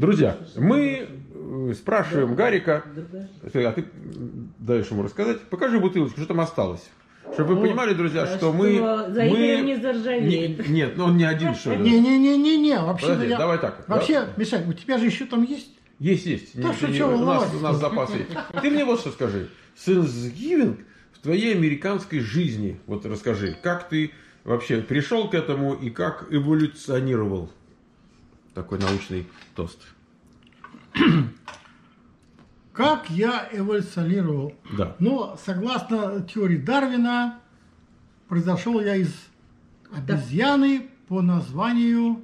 Друзья, мы спрашиваем Гарика, а ты даешь ему рассказать, покажи бутылочку, что там осталось. Чтобы вы понимали, друзья, что мы... За Игорем не заржавеет. Нет, он не один, что ли. Не-не-не-не, вообще... Подожди, давай так. Вообще, Мишань, у тебя же еще там есть? Есть. Да что, у нас запас есть. Ты мне вот что скажи. Thanksgiving в твоей американской жизни, вот расскажи, как ты вообще пришел к этому и как эволюционировал? Такой научный тост. Как я эволюционировал? Да. Ну, согласно теории Дарвина, произошел я из обезьяны по названию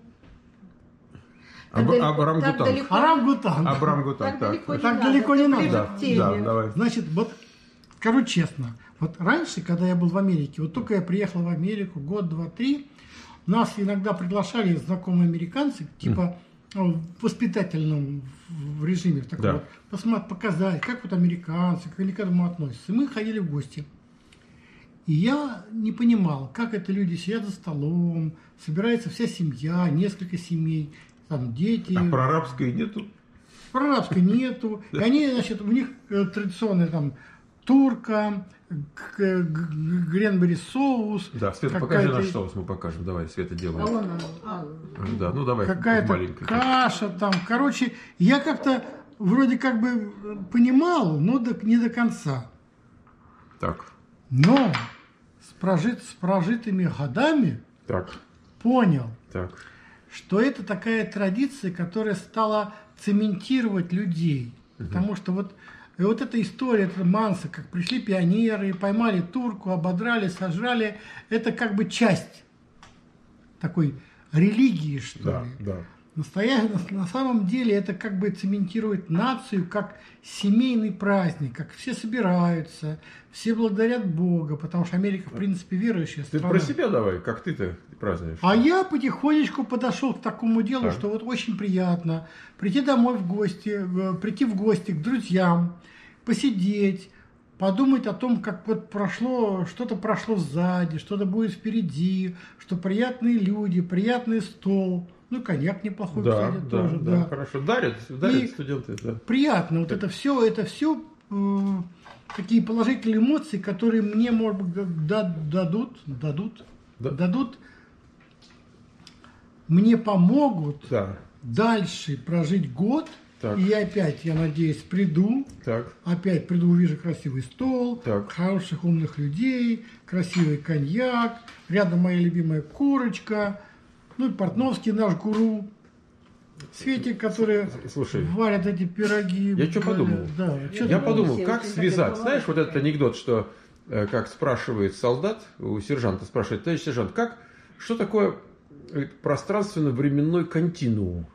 Орангутанг. Орангутанг. Так далеко не надо. Да, давай. Значит, вот скажу честно, вот раньше, когда я был в Америке, вот только я приехал в Америку, год, два, три, нас иногда приглашали знакомые американцы, типа в воспитательном режиме, в таком вот, показать, как вот американцы, как они к этому относятся. И мы ходили в гости. И я не понимал, как это люди сидят за столом, собирается вся семья, несколько семей, там дети. А про арабской нету? Про арабской нету. И они, значит, у них традиционная там турка, гренбери соус. Да, Света, покажи наш соус, мы покажем. Давай, Света, делаем. Да, ну давай. Какая-то каша там. Короче, я как-то вроде как бы понимал, но не до конца. Так. Но с прожитыми годами понял, что это такая традиция, которая стала цементировать людей. Потому что вот эта история, эта манса, как пришли пионеры, поймали турку, ободрали, сожрали, это как бы часть такой религии, что ли. Да. На самом деле это как бы цементирует нацию как семейный праздник, как все собираются, все благодарят Бога, потому что Америка, в принципе, верующая страна. Ты про себя давай, как ты-то празднуешь. А я потихонечку подошел к такому делу, что вот очень приятно прийти домой прийти в гости к друзьям, посидеть, подумать о том, как вот что-то прошло сзади, что-то будет впереди, что приятные люди, приятный стол. Ну, коньяк неплохой, кстати, тоже. Да, хорошо. Дарят студенты. Да. Приятно. Вот это все такие положительные эмоции, которые мне, может быть, дадут, мне помогут дальше прожить год. Так. И опять, я надеюсь, опять приду, увижу красивый стол, хороших умных людей, красивый коньяк, рядом моя любимая курочка. Ну и Портновский наш гуру, Светик, которые варят эти пироги. Я что подумал? Я подумал, как связать. Знаешь, вот этот анекдот, что как спрашивает солдат, у сержанта спрашивает: товарищ сержант, что такое пространственно-временной континуум?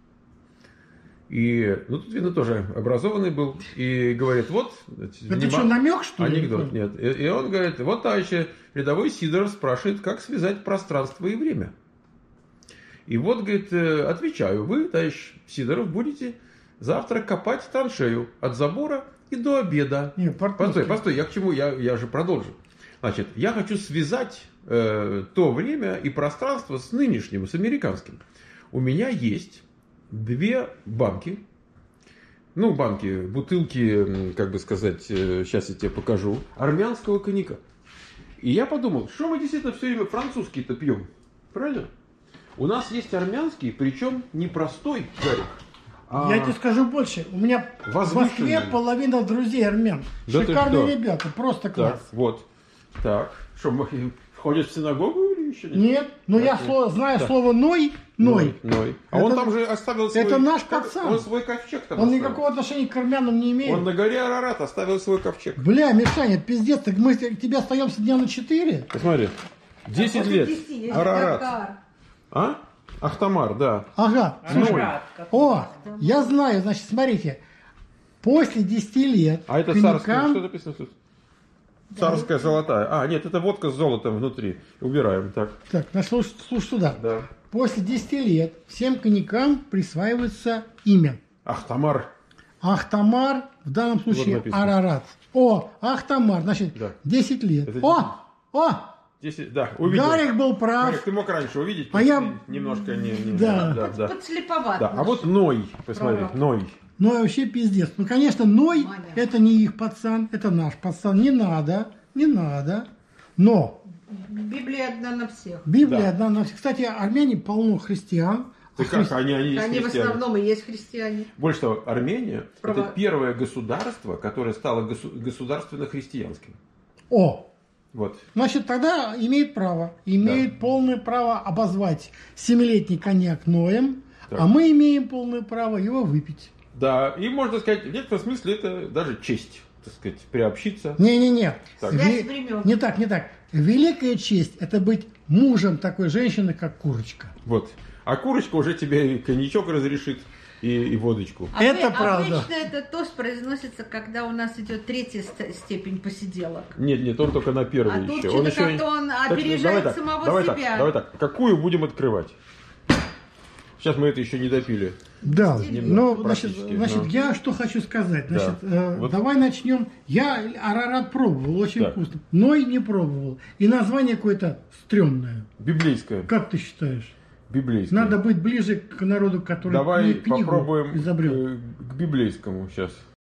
И, тут, видно, тоже образованный был. И говорит, вот... Это что, намек, что ли? Анекдот, нет. И он говорит, вот товарищ рядовой Сидоров спрашивает, как связать пространство и время. И вот, говорит, отвечаю, вы, товарищ Сидоров, будете завтра копать траншею от забора и до обеда. Нет, постой, я к чему? Я же продолжу. Значит, я хочу связать то время и пространство с нынешним, с американским. У меня есть 2 банки. Бутылки, как бы сказать, сейчас я тебе покажу, армянского коньяка. И я подумал, что мы действительно все время французский-то пьем. Правильно? У нас есть армянский, причем не простой, Гарик. Я тебе скажу больше. У меня в Москве половина друзей армян. Да. Шикарные ребята, просто класс. Так, вот. Так. Что, ходят в синагогу или еще нет? Нет, но я знаю слово «ной». А он там же оставил свой... Это наш пацан. Он свой ковчег там Он оставил. никакого отношения к армянам не имеет. Он на горе Арарат оставил свой ковчег. Бля, Мишаня, пиздец, так мы тебя остаемся дня на 4? Посмотри. 10 лет. Арарат. А? Ахтамар, да. Ага. Я знаю, значит, смотрите. После 10 лет... А это царская, что написано тут? Царская золотая. Нет, это водка с золотом внутри. Убираем, так. Так, слушай сюда. Да. После 10 лет всем коньякам присваивается имя. Ахтамар. Ахтамар, в данном случае вот Арарат. Ахтамар, значит, 10 лет. Здесь, да, увидел. Гарик был прав. Гарик, ты мог раньше увидеть, А я... немножко не... Да. Подслеповат. Да. А вот Ной, посмотри, Ной. Ной вообще пиздец. Ну, конечно, Ной Маня. это не их пацан, это наш пацан. Не надо. Но Библия одна на всех. Библия Да. одна на всех. Кстати, армяне полно христиан. Ты как, они есть Они в христиане. основном и есть христиане. Больше того, Армения Право. это первое государство, которое стало государственно-христианским. О, Вот. значит, тогда имеет полное право обозвать 7-летний коньяк Ноем, Так. а мы имеем полное право его выпить. Да, и можно сказать, в некотором смысле это даже честь, так сказать, приобщиться. Не-не-не. Так. Связь времен. Не так. Великая честь – это быть мужем такой женщины, как Курочка. Вот. А Курочка уже тебе и коньячок разрешит, и водочку. Это правда. Обычно этот тост произносится, когда у нас идет третья степень посиделок. Нет, он только на первый А еще. тут что-то еще... как-то он Так, опережает самого себя. Давай так. Какую будем открывать? Сейчас мы это еще не допили. Да, Немного, ну, практически, значит, но- я что хочу сказать. Значит, Вот. давай начнем. Я Арарат пробовал, очень Так. вкусно. Ной не пробовал. И название какое-то стрёмное. Библейское. Как ты считаешь? Библейское. Надо быть ближе к народу, который Давай книгу попробуем изобрел. к библейскому сейчас.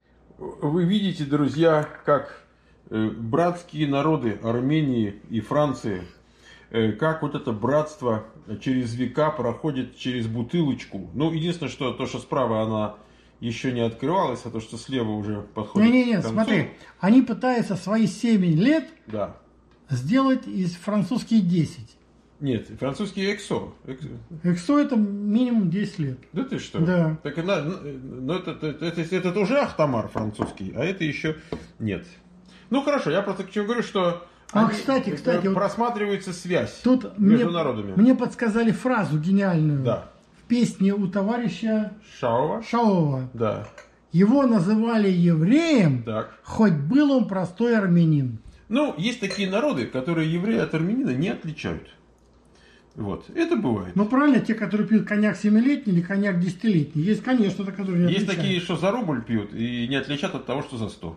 Вы видите, друзья, как братские народы Армении и Франции, как вот это братство через века проходит через бутылочку. Ну, единственное, что то, что справа она еще не открывалась, а то, что слева уже подходит Не-не-не, к концу. смотри. Они пытаются свои 7 лет Да. сделать из французские 10. Нет, французский эксо. Эксо это минимум 10 лет. Да ты что? Да. Так ну, это уже Ахтамар французский, а это еще нет. Ну хорошо, я просто к чему говорю, что Кстати, вот просматривается связь тут между народами. мне подсказали фразу гениальную. Да. В песне у товарища Шаова. Шаова. Да. Его называли евреем, Так. хоть был он простой армянин. Ну, есть такие народы, которые еврея от армянина не отличают. Вот. Это бывает. Ну, правильно, те, которые пьют коньяк 7-летний или коньяк 10-летний. Есть, конечно, которые не Есть отличают. такие, что за рубль пьют и не отличат от того, что за 100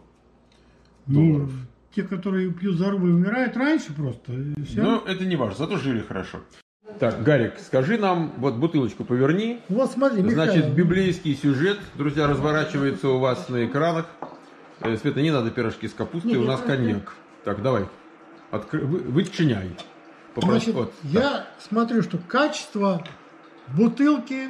Ну, долларов. те, которые пьют за рубль, умирают раньше просто. И всё. Но это не важно, зато жили хорошо. Так, Гарик, скажи нам, вот бутылочку поверни. Вот смотри, Михаил. Значит, библейский сюжет, друзья, разворачивается у вас на экранах. Света, не надо пирожки с капустой, у нас коньяк. Так, давай, вычиняй. Значит, Вот, я смотрю, что качество бутылки,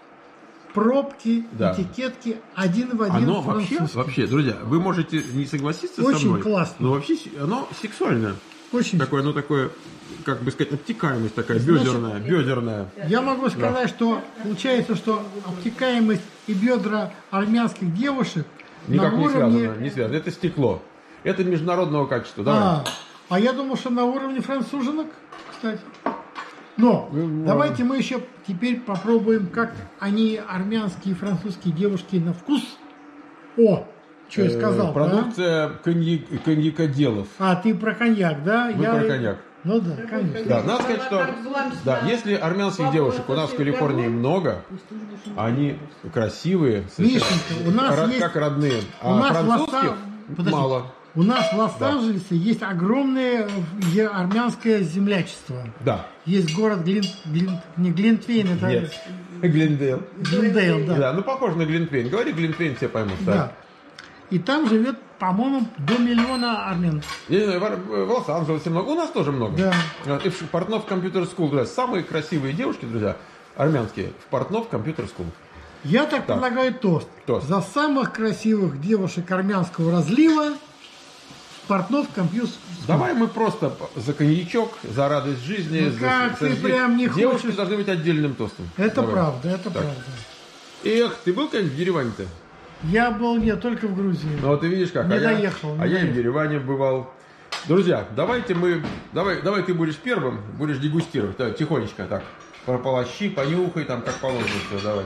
пробки, Да. этикетки один в один Оно французский. вообще, друзья, вы можете не согласиться со Очень мной, классно. но вообще оно сексуальное. Очень. Такое, оно такое, как бы сказать, обтекаемость такая, Значит, бедерная. Я могу сказать, что получается, что обтекаемость и бедра армянских девушек Никак на не уровне... связано, не связано. Это стекло. Это международного качества. Давай. А я думал, что на уровне француженок, кстати. Но давайте мы еще теперь попробуем, как они, армянские и французские девушки, на вкус. О, что я сказал, да? Продукция коньякоделов. А, ты про коньяк, да? Мы про коньяк. Ну да, конечно. Да, надо сказать, что да, если армянских девушек у нас в Калифорнии много, они красивые, Мишенька, у нас есть... как родные, у а нас в французских Подожди. мало. У нас в Лос-Анджелесе есть огромное армянское землячество. Да. Есть город не Глинтвейн, это Нет. Глиндейл. Глиндейл, да. Да, ну похоже на Глинтвейн. Говори Глинтвейн, все поймут. Да. И там живет, по-моему, до 1 миллиона армян. Я не знаю, в Лос-Анджелесе много. У нас тоже много. Да. И в Портнов Компьютер Скул, друзья. Самые красивые девушки, друзья, армянские, в Портнов Компьютер Скул. Я так предлагаю тост. Тост. За самых красивых девушек армянского разлива в Портнов Компьютер Скул. Давай мы просто за коньячок, за радость жизни. Ну как ты прям не Девушки хочешь? должны быть отдельным тостом. Это Давай. правда, это Так. правда. Эх, ты был когда-нибудь в Ереване-то? Я был только в Грузии. Ну вот ты видишь как. Не а доехал, я, не я и в доехал. Ереване бывал. Друзья, давай ты будешь первым, будешь дегустировать. Давай, тихонечко так. Полощи, понюхай, там как положено все, давай.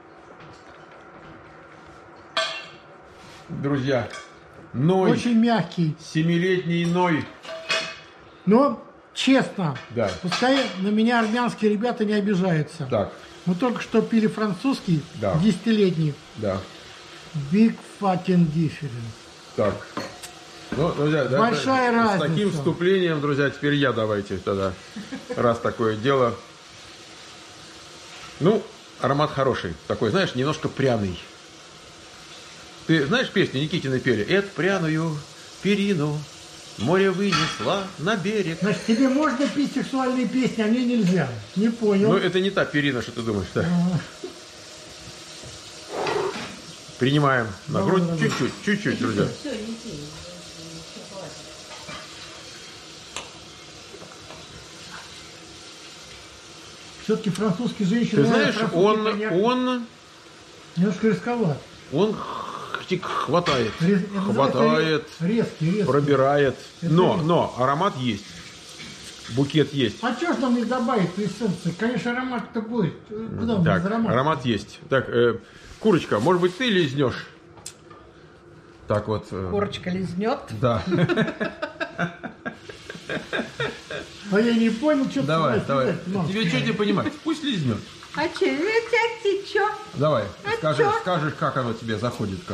Друзья, Ной, Очень мягкий. 7-летний Ной. Но честно, Да. пускай на меня армянские ребята не обижаются. Так, Мы только что пили французский, Да. 10-летний. да, Big fucking difference. так. Ну, друзья, Большая с разница. таким вступлением, друзья, теперь я давайте тогда, раз такое дело. Ну, аромат хороший. Такой, знаешь, немножко пряный. Ты знаешь песню Никитины пели? «Эту пряную перину море вынесла на берег». Значит, тебе можно петь сексуальные песни, а мне нельзя. Не понял. Ну, это не та перина, что ты думаешь, да. Принимаем на грудь чуть-чуть, друзья. Все, не пей. Все-таки французские женщины... Ты знаешь, он немножко рисковат. хватает, Резкий. пробирает. Это Но аромат есть. Букет есть. А что ж нам не добавить эссенции? Конечно, аромат-то будет. Куда мы без Так, аромата? аромат есть. Так, Курочка, может быть, ты лизнешь? Так вот. Корочка лизнет. Да. А я не понял, что Давай. ты сказать. Тебе что не понимать? Пусть лизнет. А че, ты чё? Давай, А чё? скажешь, как оно тебе заходит, как.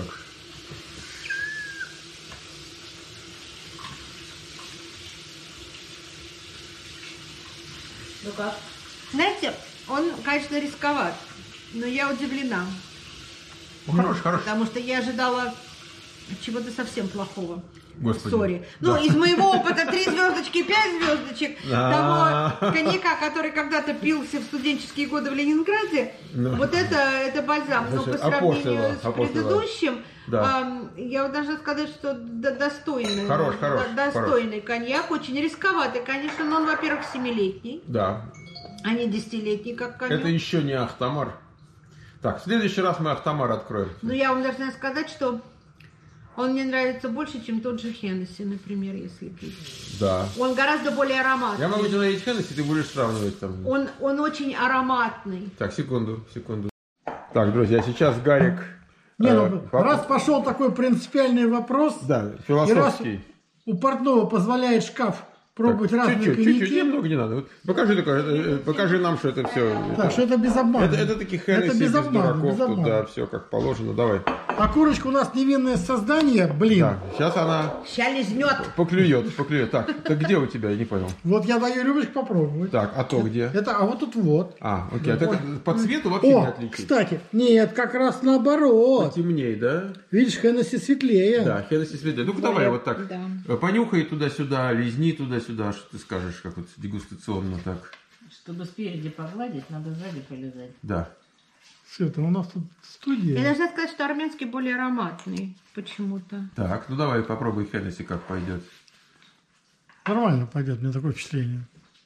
Ну как? Знаете, он, конечно, рисковат, но я удивлена. Хорош. Потому что я ожидала чего-то совсем плохого. Господи. Сори. Ну, из моего опыта 3 звездочки, 5 звездочек того коньяка, который когда-то пился в студенческие годы в Ленинграде, вот это бальзам. Но по сравнению с предыдущим, я вот должна сказать, что достойный. Хорош. Достойный коньяк, очень рисковатый, конечно, но он, во-первых, 7-летний, Да. а не 10-летний, как коньяк. Это еще не Ахтамар. Так, в следующий раз мы Ахтамар откроем. Но я вам должна сказать, что он мне нравится больше, чем тот же Хеннесси, например, если пить. Да. Он гораздо более ароматный. Я могу тебе налить Хеннесси, ты будешь сравнивать там. Он очень ароматный. Так, секунду. Так, друзья, сейчас Гарик... Раз пошел такой принципиальный вопрос, Да, и философский. раз у портного позволяет шкаф пробовать разные Чуть-чуть, коньяки, немного не надо. Вот покажи нам, что это все. так, что это без обмана. Это такие Хеннесси без дураков, тут, да, все как положено. Давай. А Курочка у нас невинное создание, блин. Да, сейчас она Ща лизнет. поклюет. Так где у тебя, я не понял. Вот я даю рюмочку попробовать. Так, а то где? Это, а вот тут вот. А, окей. А так по цвету вообще не О, отличить. кстати, нет, как раз наоборот. Темней, да? Видишь, Хеннесси светлее. Да, Хеннесси светлее. Ну-ка давай вот так. Да. Понюхай туда-сюда, лизни туда-сюда, что ты скажешь, как вот дегустационно так. Чтобы спереди погладить, надо сзади полезать. Да. Все, это у нас тут студия. Я должна сказать, что армянский более ароматный почему-то. Так, ну давай попробуй Хеннесси, как пойдет. Нормально пойдет, мне такое впечатление.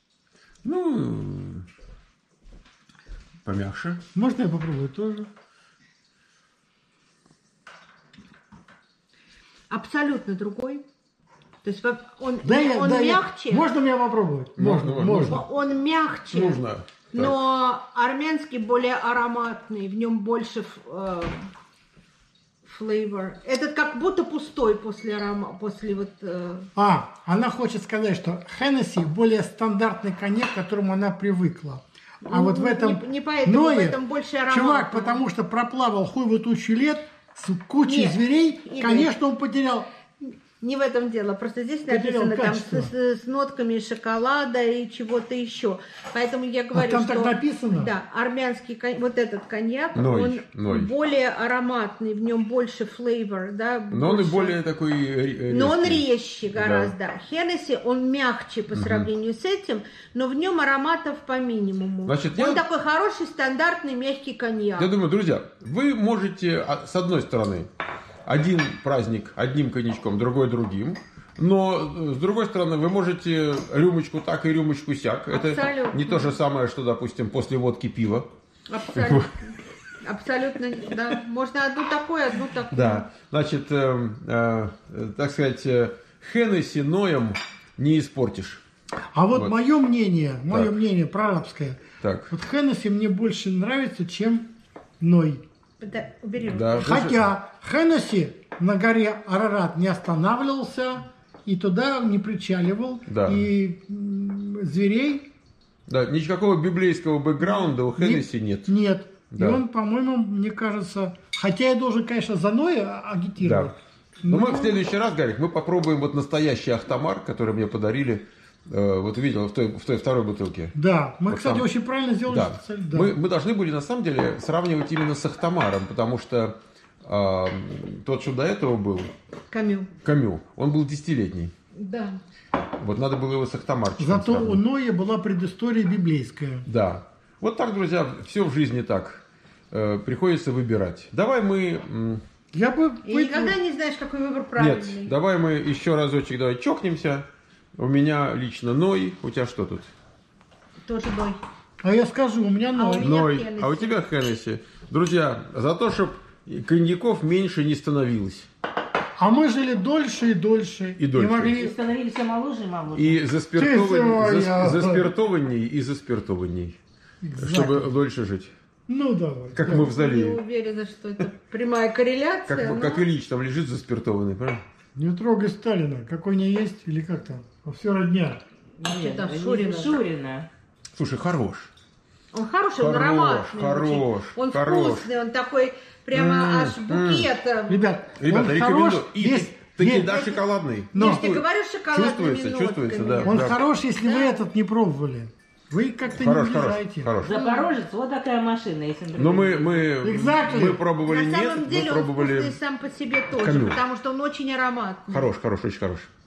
Ну, помягче. Можно я попробую тоже? Абсолютно другой. То есть он Да, мягче. Можно меня попробовать? Можно. Он мягче. Нужно. Но армянский более ароматный, в нем больше флейвор. Этот как будто пустой после вот. Она хочет сказать, что Хеннесси более стандартный коньяк, к которому она привыкла. А вот в этом не поэтому, Ное, в этом больше аромат. чувак, потому что проплавал хуй в тучу лет с кучей Нет, зверей, Игорь. конечно, он потерял. Не в этом дело. Просто здесь Потерял написано там качество. с нотками шоколада и чего-то еще. Поэтому я говорю, там что... так написано? Да, армянский вот этот коньяк, Ной. он более ароматный, в нем больше флейвор, да. Но он и более такой резкий. Но он резче гораздо. Хеннесси, он мягче по сравнению с этим, но в нем ароматов по минимуму. Значит, он такой хороший, стандартный, мягкий коньяк. Я думаю, друзья, вы можете, с одной стороны, один праздник одним коньячком, другой другим. Но, с другой стороны, вы можете рюмочку так и рюмочку сяк. Абсолютно. Это не то же самое, что, допустим, после водки пива. Абсолютно. Абсолютно, да. Можно одну такую, одну такую. Да. Значит, так сказать, Хеннесси Ноем не испортишь. А вот мое мнение прорабское. Так. Вот Хеннесси мне больше нравится, чем Ной. Да, убери. Да. Хотя Хеннесси на горе Арарат не останавливался и туда не причаливал. Да. И зверей Да, никакого библейского бэкграунда у Хеннесси нет. Нет. Да. И он, по-моему, мне кажется... Хотя я должен, конечно, за Ноя агитировать. Да. Но мы в следующий раз, Гарик, мы попробуем вот настоящий Ахтамар, который мне подарили. Вот увидел в той второй бутылке. Да, мы, вот кстати, там. Очень правильно сделали. Да. Да. Мы должны были, на самом деле, сравнивать именно с Ахтамаром, потому что тот, что до этого был... Камю. Он был 10-летний. Да. Вот надо было его с Ахтамарчиком Зато сравнивать. у Ноя была предыстория библейская. Да. Вот так, друзья, все в жизни так. Приходится выбирать. Давай мы... Я бы... И никогда не знаешь, какой выбор правильный. Нет, давай мы еще разочек давай чокнемся. У меня лично Ной. У тебя что тут? Тоже Ной. А я скажу, у меня Ной. Ной. А у тебя Хеннесси. Друзья, за то, чтобы коньяков меньше не становилось. А мы жили дольше и дольше. И дольше. И становились все моложе и моложе. И заспиртованней и заспиртованней. Чтобы дольше жить. Ну, давай. Как да. мы в зале. Не уверена, что это прямая корреляция. Как Ильич там лежит заспиртованный, правильно? Не трогай Сталина. Какой не есть или как там? Все родня. Нет, там это Шурина. Шурина. Слушай, хорош. Он хороший, он ароматный. Хорош. Он вкусный, он такой прямо аж букетом. Ребят, рекомендую. И таки, да, есть. шоколадный. Я же тебе говорю, шоколадными Чувствуется, да. Он хорош, если вы этот не пробовали. Вы как-то не влезаете. Хорош. Запорожец, вот такая машина, если Но мы пробовали На самом нет, деле мы пробовали... он вкусный сам по себе тоже, Камю. потому что он очень ароматный. Хорош, очень хорош.